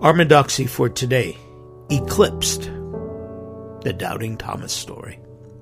Our Orthodoxy for today: Eclipsed, the Doubting Thomas story.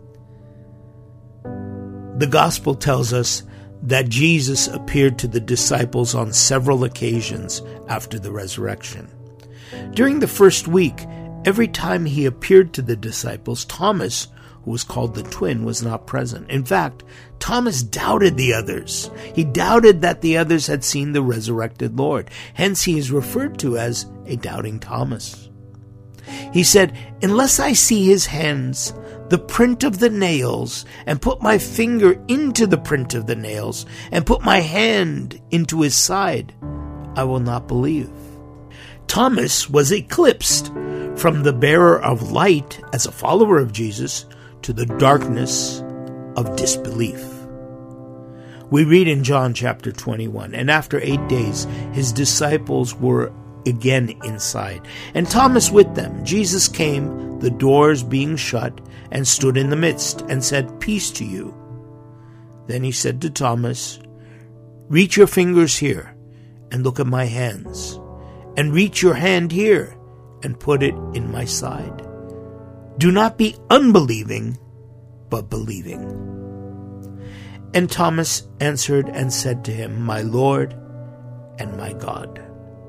The Gospel tells us that Jesus appeared to the disciples on several occasions after the resurrection. During the first week, every time he appeared to the disciples, Thomas, who was called the twin, was not present. In fact, Thomas doubted the others. He doubted that the others had seen the resurrected Lord. Hence, he is referred to as a doubting Thomas. He said, "Unless I see his hands, the print of the nails, and put my finger into the print of the nails, and put my hand into his side, I will not believe." Thomas was eclipsed from the bearer of light as a follower of Jesus to the darkness of disbelief. We read in John chapter 21, "And after 8 days his disciples were again inside, and Thomas with them. Jesus came, the doors being shut, and stood in the midst, and said, 'Peace to you.' Then he said to Thomas, 'Reach your fingers here, and look at my hands, and reach your hand here, and put it in my side. Do not be unbelieving, but believing.' And Thomas answered and said to him, 'My Lord and my God.'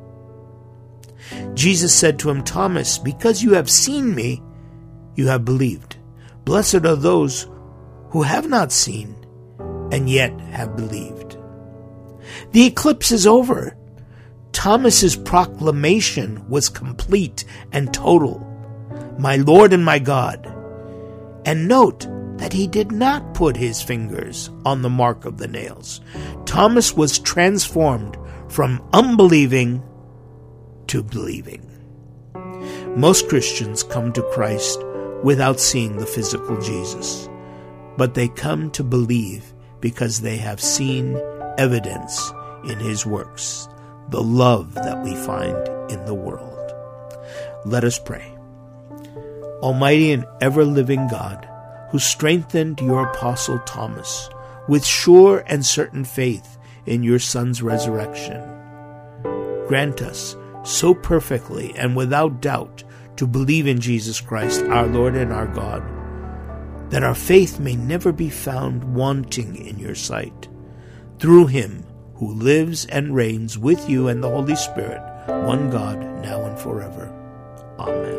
Jesus said to him, 'Thomas, because you have seen me, you have believed. Blessed are those who have not seen and yet have believed.'" The eclipse is over. Thomas's proclamation was complete and total. "My Lord and my God." And note that he did not put his fingers on the mark of the nails. Thomas was transformed from unbelieving to believing. Most Christians come to Christ without seeing the physical Jesus, but they come to believe because they have seen evidence in his works, the love that we find in the world. Let us pray. Almighty and ever-living God, who strengthened your apostle Thomas with sure and certain faith in your Son's resurrection, grant us so perfectly and without doubt to believe in Jesus Christ, our Lord and our God, that our faith may never be found wanting in your sight. Through him who lives and reigns with you and the Holy Spirit, one God, now and forever. Amen.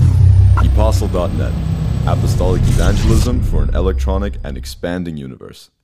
Apostle.net, Apostolic Evangelism for an electronic and expanding universe.